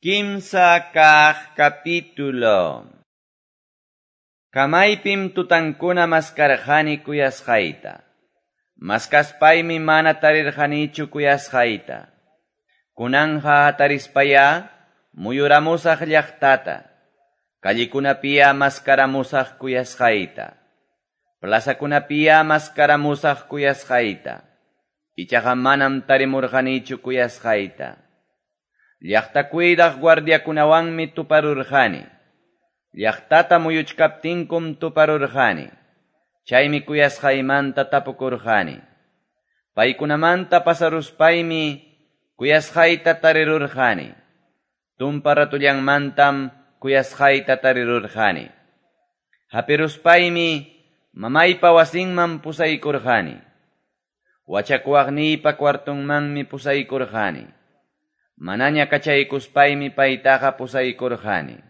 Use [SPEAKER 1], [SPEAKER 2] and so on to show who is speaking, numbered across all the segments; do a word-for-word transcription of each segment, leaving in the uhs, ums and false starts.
[SPEAKER 1] Kimsa kaq capítulo. Kamaypim tutankuna maskarjani kuyasqayta. Maskaspaymi mana tarirjanichu kuyasqayta. Kunanja hatarispaya muyuramusaq llaqtata. Kallikunapia maskaramusaq kuyasqayta. Plazakunapia maskaramusaq kuyasqayta. Ichaqa manam tarimurjanichu kuyasqayta. Llaqta cuidaq guardiakunawanmi tuparurjani. Llaqtata muyuchkaptinkum tuparurjani. Chaymi kuyasqaymanta tapukurjani. Paykunamanta pasaruspaymi kuyasqayta tarirurjani. Tumpa ratullanmantam kuyasqayta tarirurjani. Hapiruspaymi mamaypa wasinman pusaykurjani. Wachakuaqniypa kwartunmanmi pusaykurjani. Manaña kachaykuspaymi paytaqa pusaykurjani.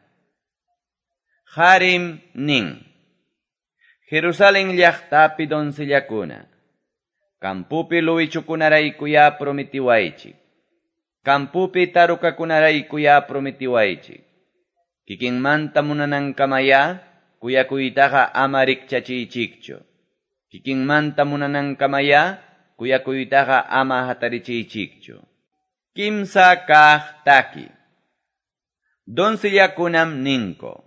[SPEAKER 1] Harim nin. Jerusalén llaqtapi doncellakuna. Kampupi luwichukunaraykuya prometiwaychik. Kampupi tarukakunaraykuya prometiwaychik. Kikinmanta munanankamaya kuyakuytaqa ama rikchachiychikchu. Kikinmanta munanankamaya kuyakuytaqa ama hatarichiychikchu. Kimsa kaq taki. Doncellakunam ninko.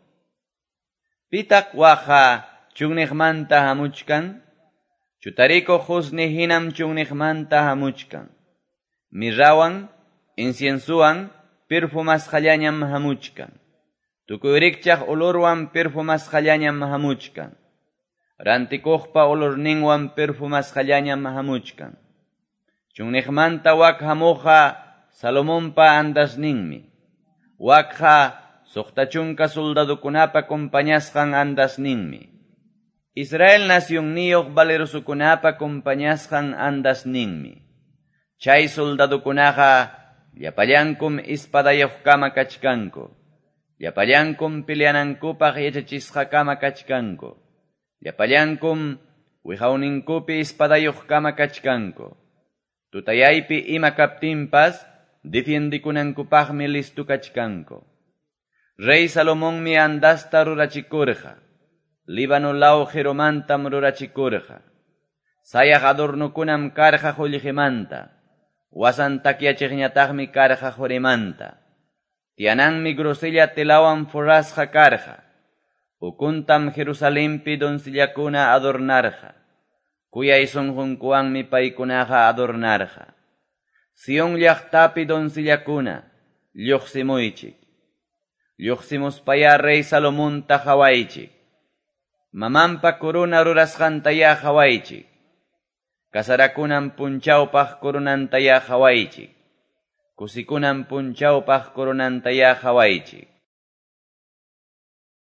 [SPEAKER 1] Pitak waqa chunniqmanta hamuchkan. Chutariko husni hinam chunniqmanta hamuchkan. Mirrawan, inciensuwan, perfumasqallañam hamuchkan. Tukuyrikchaq olorwan perfumasqallañam hamuchkan. Rantikuqpa olorninwan perfumasqallañam hamuchkan. Chunniqmanta wak hamuqa Salomonpa andasninmi. Wakha suqtachunka soldadukunapa compañasqan andasninmi. Israel nacionniyuq valerosukunapa compañasqan andasninmi. Chay soldadukunaqa llapallankum ispadayuqkama kachkanku. Llapallankum peleanankupaq yachachisqakama kachkanku. Llapallankum wihawninkupi ispadayuqkama kachkanku. Tutayaypi ima kaptinpas defiendikunankupaqmi listu kachkanku. Rey Salomonmi andasta rurachikurqa. Líbano law Jeromantam rurachikurqa. Sayaq adornukunam karqa qullqimanta. Wasan takyachiqñataqmi karqa qurimanta. Tiananmi grosella telawan forrasqa karqa. Ukuntam Jerusalempi doncellakuna adornarqa. Kuyay sunqunkuwanmi paykunaqa adornarqa. Sion llaqtapi doncellakuna, lluqsimuychik. Lluqsimuspaya rey Salomonta hawaychik. Mamanpa corona rurasqantaya hawaychik. Kasarakunan punchawpaq coronantaya hawaychik. Kusikunan punchawpaq coronantaya hawaychik.